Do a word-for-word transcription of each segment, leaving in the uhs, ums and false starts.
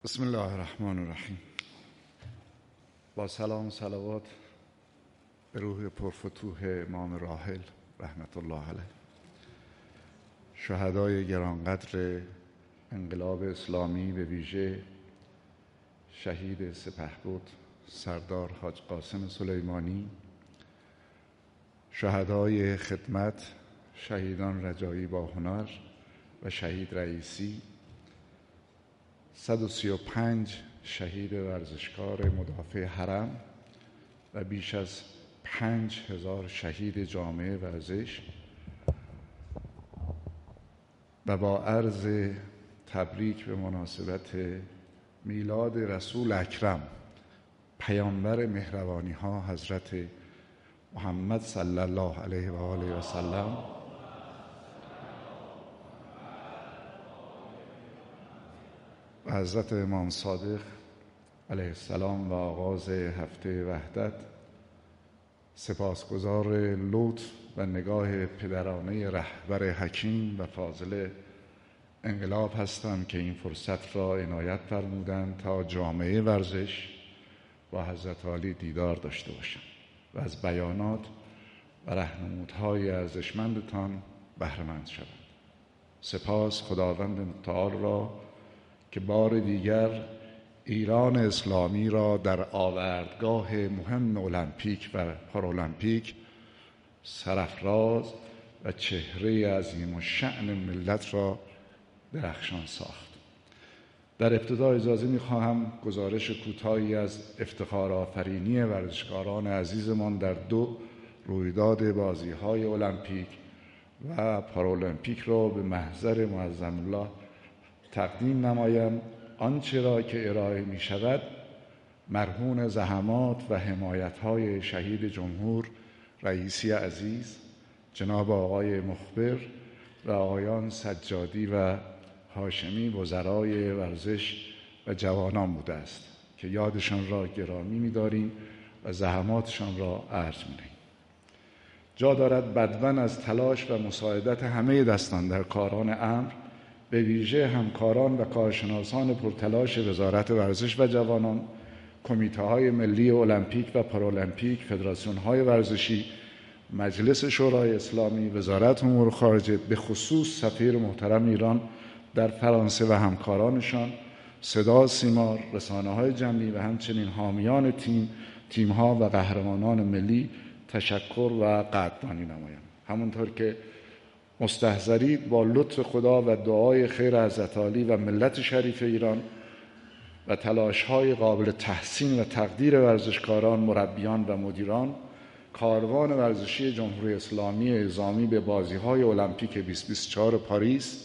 بسم الله الرحمن الرحیم. با سلام و صلوات به روح پرفتوح امام راحل رحمت الله علیه، شهدای گرانقدر انقلاب اسلامی، به ویژه شهید سپهبد سردار حاج قاسم سلیمانی، شهدای خدمت شهیدان رجایی با هنر و شهید رئیسی، صد و سی و پنج شهید ورزشکار مدافع حرم و بیش از پنج هزار شهید جامعه ورزش، و با عرض تبریک به مناسبت میلاد رسول اکرم پیامبر مهربانی ها حضرت محمد صلی الله علیه و آله و سلم و حضرت امام صادق علیه السلام و آغاز هفته وحدت، سپاسگزار لطف و نگاه پدرانه رهبر حکیم و فاضل انقلاب هستم که این فرصت را عنایت فرمودند تا جامعه ورزش با حضرت عالی دیدار داشته باشم و از بیانات و راهنمودهای ارزشمندتان بهره مند شوم. سپاس خداوند متعال را که بار دیگر ایران اسلامی را در آوردگاه مهم المپیک و پارالمپیک سرافراز و چهره عظیم الشأن ملت را درخشان ساخت. در ابتدا اجازه می‌خواهم گزارش کوتاهی از افتخار آفرینی ورزشکاران عزیزمان در دو رویداد بازی‌های المپیک و پارالمپیک را به محضر معظم الله تقدیم نمایم. آنچه را که ارائه می شود مرهون زحمات و حمایت‌های شهید جمهور رئیسی عزیز جناب آقای مخبر و آقایان سجادی و هاشمی وزرای ورزش و جوانان بوده است که یادشان را گرامی می‌داریم و زحماتشان را ارج می‌نهیم. جا دارد بدون از تلاش و مساعدت همه دستان در کاران امر، به ویژه همکاران و کارشناسان پرتلاش وزارت ورزش و جوانان، کمیته‌های ملی المپیک و پارالمپیک، فدراسیون‌های ورزشی، مجلس شورای اسلامی، وزارت امور خارجه، به خصوص سفیر محترم ایران در فرانسه و همکارانشان، صدا سیما، رسانه‌های جمعی و همچنین حامیان تیم، تیم‌ها و قهرمانان ملی تشکر و قدردانی نمایم. همونطور که مستحضرید، با لطف خدا و دعای خیر حضرت عالی و ملت شریف ایران و تلاش‌های قابل تحسین و تقدیر ورزشکاران، مربیان و مدیران، کاروان ورزشی جمهوری اسلامی اعزامی به بازی‌های المپیک بیست بیست و چهار پاریس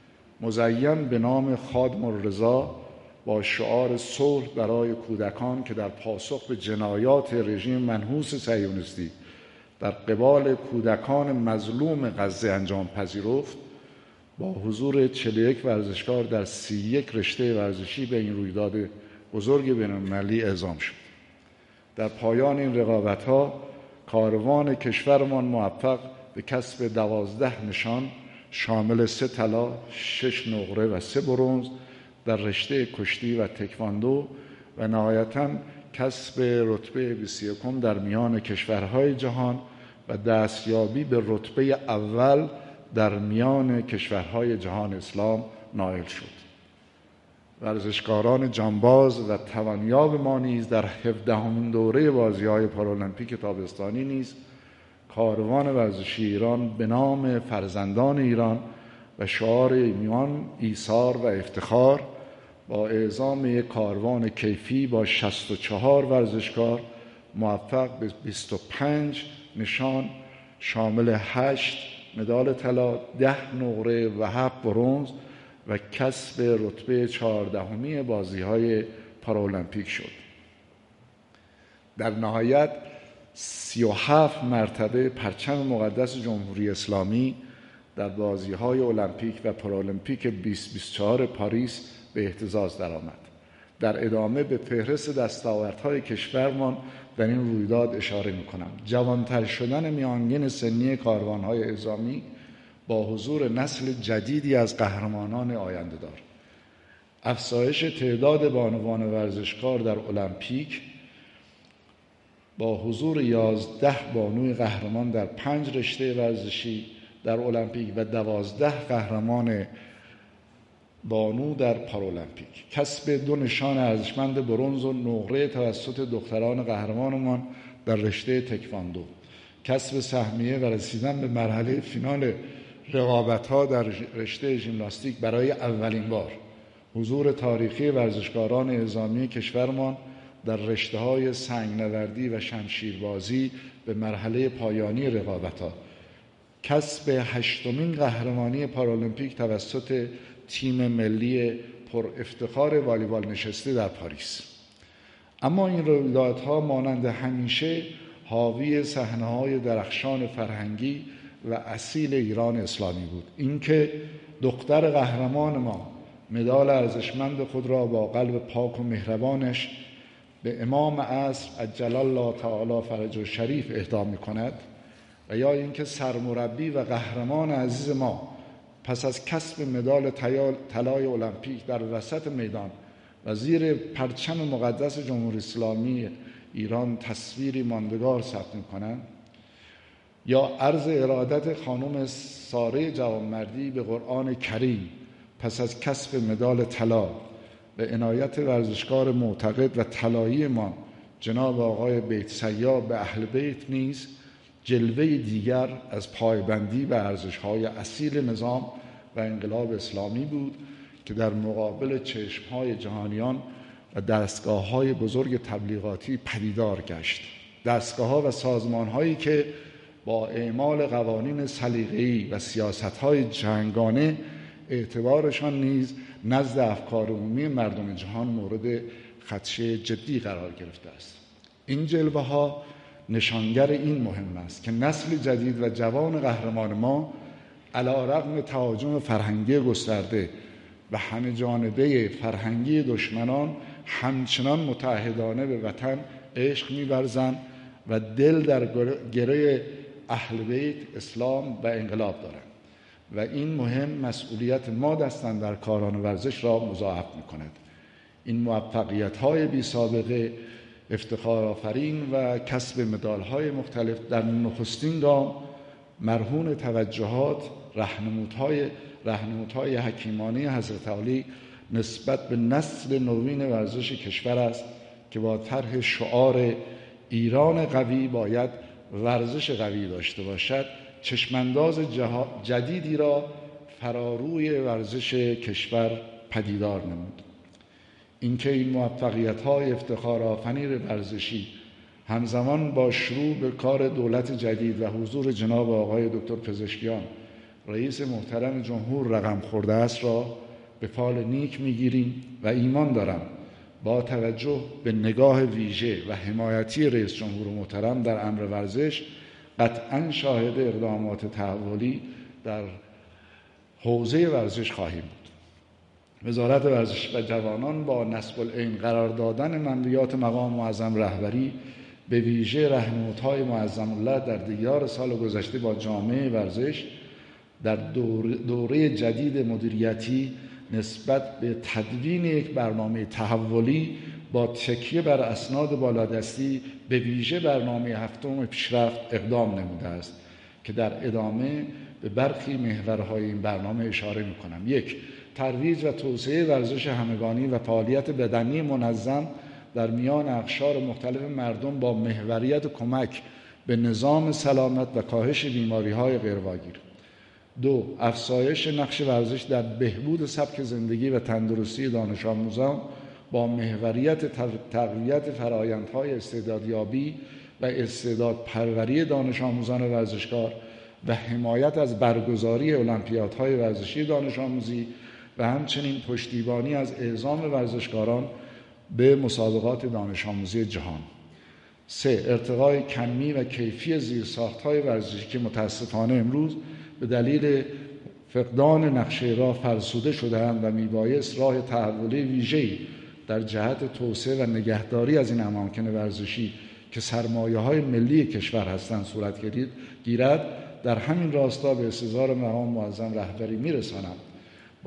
مزین به نام خادم الرضا با شعار صلح برای کودکان که در پاسخ به جنایات رژیم منحوس صهیونیستی در قبال کودکان مظلوم غزه انجام پذیرفت، با حضور چهل و یک ورزشکار در سی و یک رشته ورزشی به این رویداد بزرگ بین‌المللی اعزام شد. در پایان این رقابت‌ها کاروان کشورمان موفق به کسب دوازده نشان شامل سه طلا، شش نقره و سه برنز در رشته کشتی و تکواندو و نهایتاً کسب رتبه بیست و یکم در میان کشورهای جهان و دستیابی به رتبه اول در میان کشورهای جهان اسلام نائل شد. ورزشکاران جانباز و توانیاب ما نیز در هفدهمین دوره بازی‌های پارالمپیک تابستانی نیز کاروان ورزشی ایران به نام فرزندان ایران و شعار ایمان، ایثار و افتخار با اعزام یک کاروان کیفی با شصت و چهار ورزشکار موفق به بیست و پنج نشان شامل هشت مدال طلا، ده نقره و هفت برنز و کسب رتبه چهاردهمی بازی‌های پارالمپیک شد. در نهایت سی و هفت مرتبه پرچم مقدس جمهوری اسلامی در بازی‌های المپیک و پارالمپیک بیست بیست و چهار پاریس به اهتزاز درآمد. در ادامه به فهرست دستاوردهای کشورمان در این رویداد اشاره می‌کنم. جوانتر شدن میانگین سنی کاروان‌های اعزامی با حضور نسل جدیدی از قهرمانان آینده‌دار، افزایش تعداد بانوان ورزشکار در المپیک با حضور یازده بانوی قهرمان در پنج رشته ورزشی در المپیک و دوازده قهرمان بانو در پارالمپیک، کسب دو نشان ارزشمند برنز و نقره توسط دختران قهرمانمان در رشته تکواندو، کسب سهمیه و رسیدن به مرحله فینال رقابت‌ها در رشته ژیمناستیک برای اولین بار، حضور تاریخی ورزشکاران اعزامی کشورمان در رشته‌های سنگ‌نوردی و شمشیربازی به مرحله پایانی رقابت‌ها، کسب هشتمین قهرمانی پارالمپیک توسط تیم ملی پر افتخار والیبال نشسته در پاریس. اما این رویدادها مانند همیشه حاوی صحنه‌های درخشان فرهنگی و اصیل ایران اسلامی بود. اینکه دختر قهرمان ما مدال ارزشمند خود را با قلب پاک و مهربانش به امام عصر عجل الله تعالی فرجه شریف اهدا می‌کند، و یا اینکه سرمربی و قهرمان عزیز ما پس از کسب مدال طلای المپیک در وسط میدان و زیر پرچم مقدس جمهوری اسلامی ایران تصویری ماندگار ثبت می‌کنند، یا عرض ارادت خانم ساره جوانمردی به قرآن کریم پس از کسب مدال طلا و عنایت ورزشکار معتقد و طلایی ما جناب آقای بیت سیاب به اهل بیت نیز جلوه دیگر از پایبندی به ارزش‌های اصیل نظام و انقلاب اسلامی بود که در مقابل چشم‌های جهانیان و دستگاه‌های بزرگ تبلیغاتی پدیدار گشت. دستگاه‌ها و سازمان‌هایی که با اعمال قوانین سلیقه‌ای و سیاست‌های جنگانه اعتبارشان نیز نزد افکار عمومی مردم جهان مورد خدشه جدی قرار گرفته است. این جلوه‌ها نشانگر این مهم است که نسل جدید و جوان قهرمان ما علی‌رغم تهاجم فرهنگی گسترده و همه جانبه فرهنگی دشمنان همچنان متحدانه به وطن عشق می‌ورزند و دل در گره اهل بیت اسلام و انقلاب دارند و این مهم مسئولیت ما دستاندرکاران ورزش را مضاعف می‌کند. این موفقیت‌های بی سابقه افتخارآفرین و کسب مدال‌های مختلف در نخستین گام مرهون توجهات راهنمودهای راهنمودهای حکیمانه حضرت علی نسبت به نسل نوین ورزش کشور است که با طرح شعار ایران قوی باید ورزش قوی داشته باشد چشمانداز جدیدی را فراروی ورزش کشور پدیدار نمود. اینکه این موفقیت‌های افتخارآفرین ورزشی همزمان با شروع به کار دولت جدید و حضور جناب آقای دکتر پزشکیان رئیس محترم جمهور رقم خورده است را به فال نیک می‌گیریم و ایمان دارم با توجه به نگاه ویژه و حمایتی رئیس جمهور محترم در امر ورزش قطعاً شاهد اقدامات تحولی در حوزه ورزش خواهیم بود. وزارت ورزش و جوانان با نصب العین قرار دادن مموریات مقام معظم رهبری به ویژه راهنمودهای معظم الله در دیار سال گذشته با جامعه ورزش در دوره, دوره جدید مدیریتی نسبت به تدوین یک برنامه تحولی با تکیه بر اسناد بالادستی به ویژه برنامه هفتم پیشرفت اقدام نموده است که در ادامه به برخی محورهای این برنامه اشاره می‌کنم. یک، ترویج و توسعه ورزش همگانی و فعالیت بدنی منظم در میان اقشار مختلف مردم با محوریت کمک به نظام سلامت و کاهش بیماری‌های غیرواگیر. دو، افزایش نقش ورزش در بهبود سبک زندگی و تندرستی دانش آموزان با محوریت تقویت فرآیندهای استعدادیابی و استعداد پروری دانش آموزان ورزشکار و حمایت از برگزاری المپیادهای ورزشی دانش آموزی و همچنین پشتیبانی از اعزام ورزشکاران به مسابقات دانش آموزی جهان. سه، ارتقای کمی و کیفی زیرساخت‌های ورزشی که متاسفانه امروز به دلیل فقدان نقشه راه فرسوده شده‌اند و میبایست راه تحولی ویژه‌ای در جهت توسعه و نگهداری از این اماکن ورزشی که سرمایه‌های ملی کشور هستند صورت گیرد. در همین راستا به استظهار مقام معظم رهبری می‌رسانم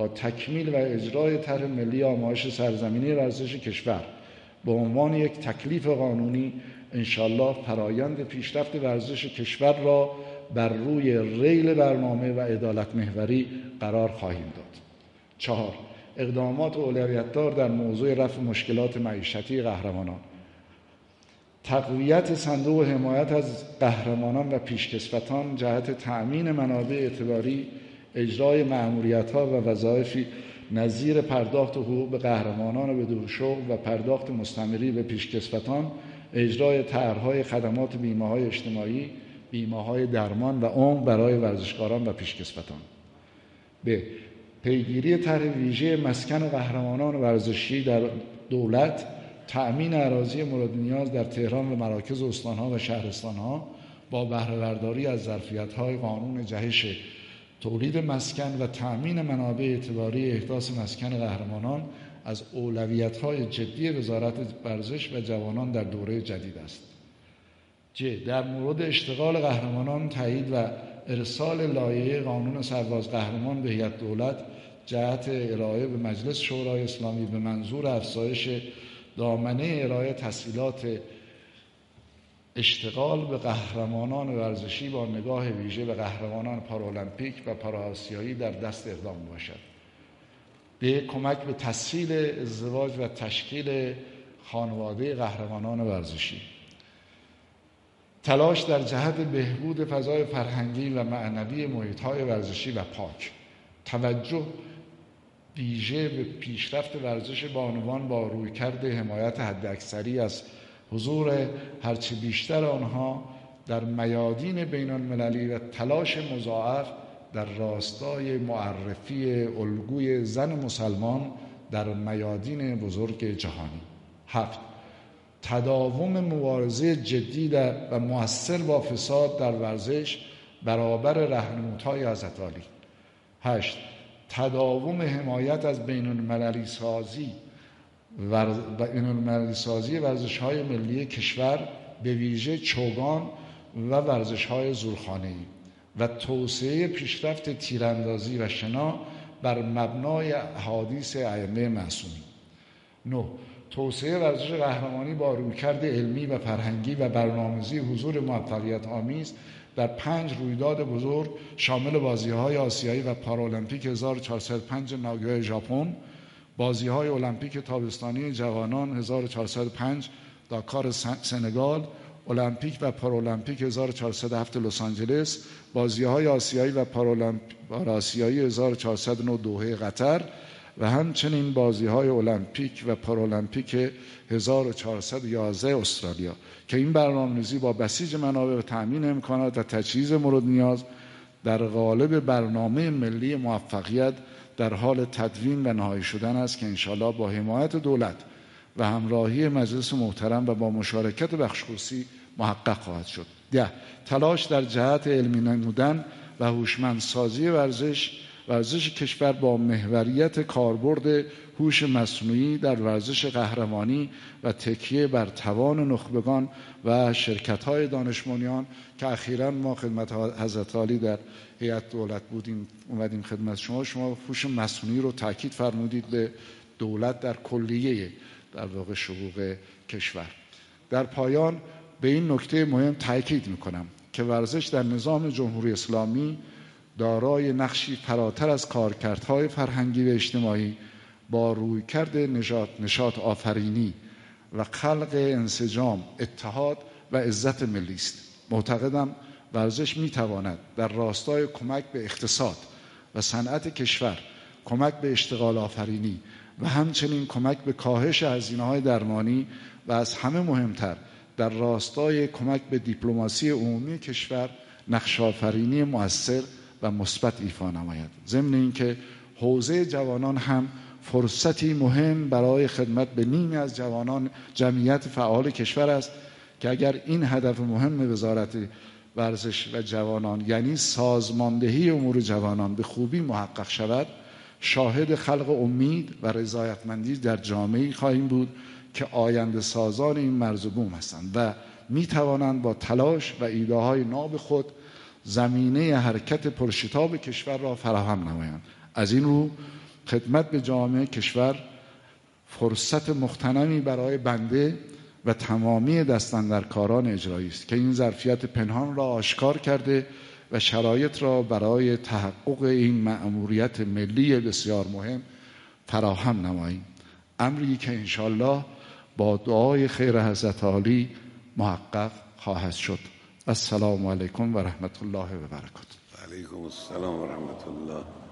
با تکمیل و اجرای طرح ملی آمایش سرزمینی ورزش کشور به عنوان یک تکلیف قانونی انشالله فرایند پیشرفت ورزش کشور را بر روی ریل برنامه و عدالت محوری قرار خواهیم داد. چهار، اقدامات اولویت‌دار در موضوع رفع مشکلات معیشتی قهرمانان. تقویت صندوق حمایت از قهرمانان و پیشکسوتان جهت تأمین منابع اعتباری، اجرای مأموریت‌ها و وظایفی نظیر پرداخت حقوق به قهرمانان بدون شغل و پرداخت مستمری به پیشکسوتان، اجرای طرح‌های خدمات بیمه‌های اجتماعی، بیمه‌های درمان و عمر برای ورزشکاران و پیشکسوتان. ب. پیگیری طرح ویژه مسکن قهرمانان ورزشی در دولت، تأمین اراضی مورد نیاز در تهران و مراکز استان‌ها و شهرستان‌ها با بهره برداری از ظرفیت‌های قانون جهش تولید مسکن و تأمین منابع اعتباری احداث مسکن قهرمانان از اولویت‌های جدی وزارت ورزش و جوانان در دوره جدید است. ج. در مورد اشتغال قهرمانان تایید و ارسال لایحه قانون سرباز قهرمان به هیئت دولت جهت ارائه به مجلس شورای اسلامی به منظور افزایش دامنه ارائه تسهیلات اشتغال به قهرمانان ورزشی با نگاه ویژه به قهرمانان پارالمپیک و پارآسیایی در دست اقدام باشد. به کمک به تسهیل ازدواج و تشکیل خانواده قهرمانان ورزشی. تلاش در جهت بهبود فضای فرهنگی و معنوی محیط‌های ورزشی و پاک. توجه ویژه به پیشرفت ورزش بانوان با رویکرد حمایت حداکثری از حضور هرچه بیشتر آنها در میادین بین‌المللی و تلاش مضاعف در راستای معرفی الگوی زن مسلمان در میادین بزرگ جهانی. هفت، تداوم مبارزه جدی و مؤثر با فساد در ورزش برابر رهنمودهای حضرت عالی. هشت، تداوم حمایت از بین‌المللی سازی و بین‌المللی سازی ورزش‌های ملی کشور به ویژه چوگان و ورزش‌های زورخانه‌ای و توسعه پیشرفت تیراندازی و شنا بر مبنای احادیث ائمه معصومین. نه، توسعه ورزش قهرمانی با رویکرد علمی و فرهنگی و برنامه‌ریزی حضور موفقیت آمیز در پنج رویداد بزرگ شامل بازی‌های آسیایی و پارالمپیک هزار و چهارصد و پنج ناگوی ژاپن، بازی‌های المپیک تابستانی جوانان هزار و چهارصد و پنج داکار سنگال، المپیک و پارالمپیک هزار و چهارصد و هفت لس آنجلس، بازی‌های آسیایی و پارآسیایی هزار و چهارصد و نه دوحه قطر و همچنین بازی‌های المپیک و پارالمپیک هزار و چهارصد و یازده استرالیا که این برنامه‌ریزی با بسیج منابع و تأمین امکانات و تجهیز مورد نیاز در قالب برنامه ملی موفقیت در حال تدوین و نهایی شدن است که انشاءالله با حمایت دولت و همراهی مجلس محترم و با مشارکت بخشخصوصی محقق خواهد شد. ده، تلاش در جهت علمی نمودن و هوشمندسازی ورزش ورزش کشور با محوریت کاربرد هوش مصنوعی در ورزش قهرمانی و تکیه بر توان نخبگان و شرکت‌های دانشمندان که اخیراً ما خدمت حضرت عالی در هیئت دولت بودیم اومدیم خدمت شما شما هوش مصنوعی رو تاکید فرمودید به دولت در کلیه در واقع شقوق کشور. در پایان به این نکته مهم تاکید می‌کنم که ورزش در نظام جمهوری اسلامی دارای نقشی فراتر از کارکردهای فرهنگی و اجتماعی با رویکرد نشاط نشاط آفرینی و خلق انسجام، اتحاد و عزت ملی است. معتقدم ورزش میتواند در راستای کمک به اقتصاد و صنعت کشور، کمک به اشتغال آفرینی و همچنین کمک به کاهش هزینه‌های درمانی و از همه مهمتر در راستای کمک به دیپلماسی عمومی کشور نقش آفرینی مؤثر و مثبت ایفا نماید. ضمن اینکه حوزه جوانان هم فرصتی مهم برای خدمت به نیمی از جوانان جمعیت فعال کشور است که اگر این هدف مهم وزارت ورزش و جوانان یعنی سازماندهی امور جوانان به خوبی محقق شود، شاهد خلق امید و رضایتمندی در جامعه‌ای خواهیم بود که آینده سازان این مرز و بوم هستند و می توانند با تلاش و ایده‌های ناب خود زمینه حرکت پرشتاب کشور را فراهم نمایند. از این رو خدمت به جامعه کشور فرصت مغتنمی برای بنده و تمامی دستاندرکاران اجرایی است که این ظرفیت پنهان را آشکار کرده و شرایط را برای تحقق این مأموریت ملی بسیار مهم فراهم نماییم. امری که انشالله با دعای خیر حضرت عالی محقق خواهد شد. السلام علیکم و رحمت الله و برکاته. علیکم السلام و رحمت الله.